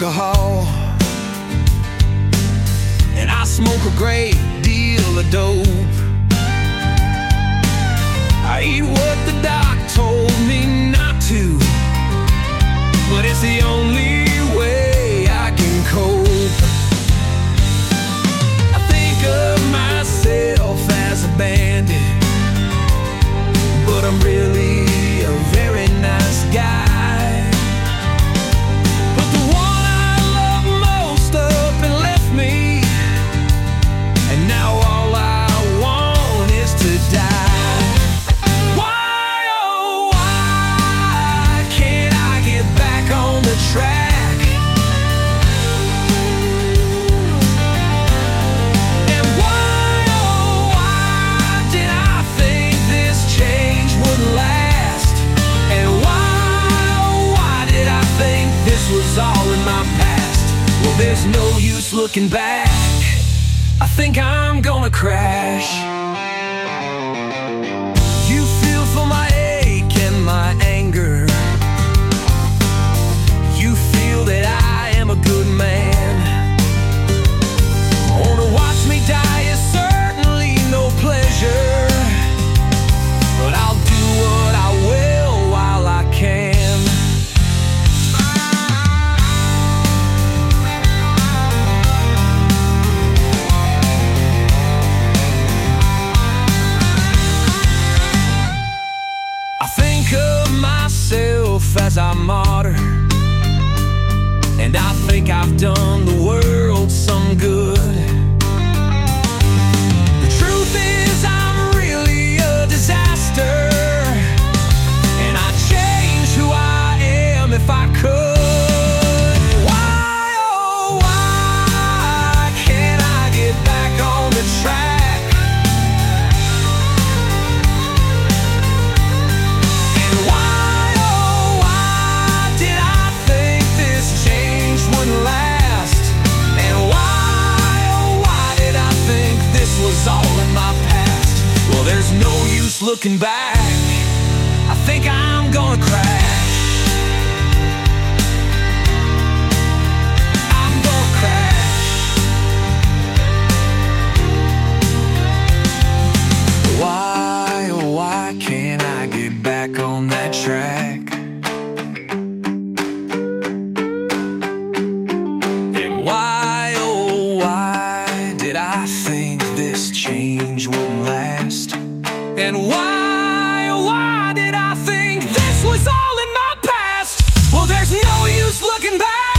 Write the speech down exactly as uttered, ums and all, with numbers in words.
alcohol, and I smoke a great deal of dope. I eat what the doc told me not to, but it's the only way I can cope. I think of myself as a bandit, but I'm really a very nice guy. But the one I love most up and left me, and now all I want is to die. Why, oh why can't I get back on the track? And why, oh why did I think this change would last? And why, oh why did I think this was all in my past? Well, there's no use looking back. I think I'm gonna crash. You feel for my ache and my anger. You feel that I am a good man. Oh, to watch me die is certainly no pleasure, but I'll do what I will while I can. I think of myself as I martyr, and I think I've done the world some good. The truth is I'm really a disaster, and I'd change who I am if I could. Why, oh why can't I get back on the track? And why, oh why did I think this change wouldn't last? And why, oh why did I think this was all in my past? Well, there's no use looking back. I think I'm gonna crash. I'm gonna crash. Why, oh why can't I get back on that track? And why, oh why did I think this change wouldn't last? And why, oh why did I think this was all in my past? Well, there's no use looking back.